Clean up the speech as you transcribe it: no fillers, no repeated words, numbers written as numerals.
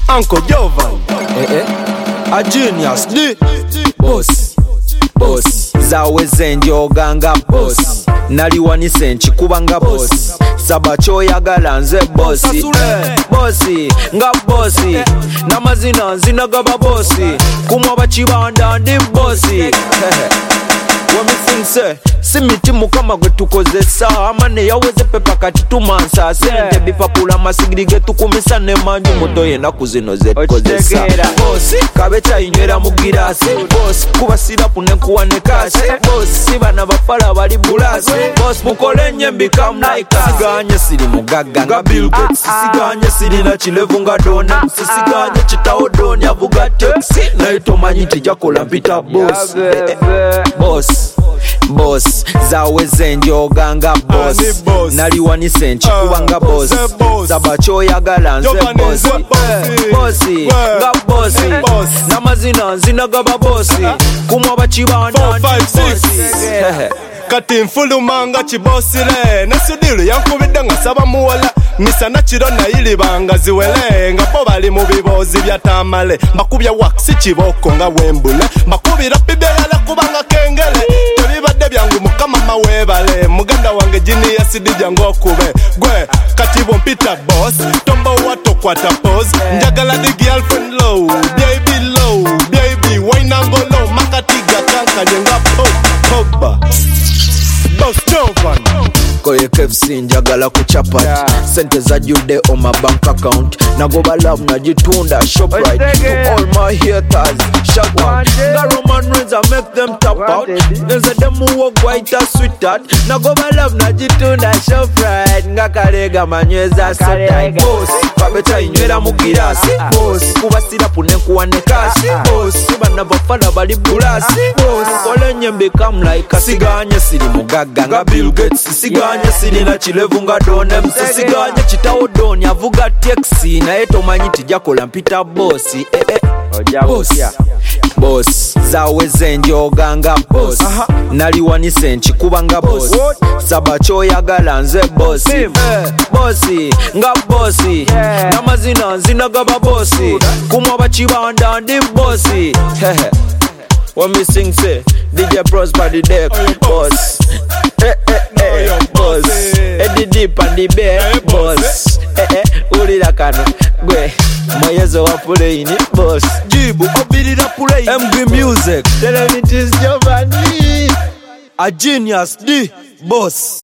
Uncle Jovan, a genius, the boss, boss. Zaweze njoganga boss, naliwanise nchikubanga boss. Saba choyagala nze bossi, bossi, nga bossi. Namazina nzinagaba bossi, kumwa bakibanda ndi bossi. Wamisinse, simiti mukama gwe tukozesa. Amane yaweze pepa kati tumansa. Sente bipapula masigiri ge tukumisa ne manju muto yena kuzino zetkozesa. Boss, kabecha inywera mu girasi. Boss, kuba sirapu ne kuwa ne kasi. Boss, bana bafala bali bulasi. Boss, mukole nye become like us. Siganye siri mugaga nga Bill Gates. Siganye siri na chilevu nga Dona. Siganye chitao doni avuga taxi. Na ito manyiti jakola mpita boss. Boss, boss, zaweze njoganga boss, naliwanise nchikubanga boss. Saba choyagala nze bossi, bossi, nga bossi. Namazina nzinagaba bossi, kumwa bakibanda ndi bossi. kati nfulumanga kibosile nesudiru yankubidde nga saba muwala misana kiro nayilibanga ziwele nga bo bali mu bibozi bya tamale mbakubya wax kiboko nga wembule mbakubira bibeyala kubanga kengele tebibadde byangu mukama mawebale muganda wange jini ya sidi jangu okube gwe kati bo Peter boss tombo wato kwata pose njagala di girlfriend low baby low baby wine and go low makatiga kanka nyenga pop Boss Jovan Koye KFC njagala kuchapati sente za jude on my bank account nagoba love najitunda ShopRite to all my haters shout out the Roman Reigns I make them tap out there's a them who walk white as sweetheart nagoba love najitunda ShopRite ngakalega manyweza so tight boss kabecha inywera mu girasi boss kuba sirapu ne kuwa ne kasi boss bana bafala bali bulasi boss kole nye become like a siganye siri mugaga nga Bill Gates siganye siri na chilevu nga Dona siganye chitao doni avuga taxi na eto manyiti jakola mpita bossi boss, boss, zaweze njoganga boss, naliwanise nchikubanga boss. Saba choyagala nze bossi, bossi, nga bossi. Namazina nzinagaba bossi, kumwa bakibanda ndi bossi. When me sing say DJ Prosper the deck boss, boss. Eddie Deep and the bear boss. Ulira kano gwe moyezo wa puleyini boss. Jibu obirira puleyini MG Music. Tell them it is Giovanni, a genius D boss.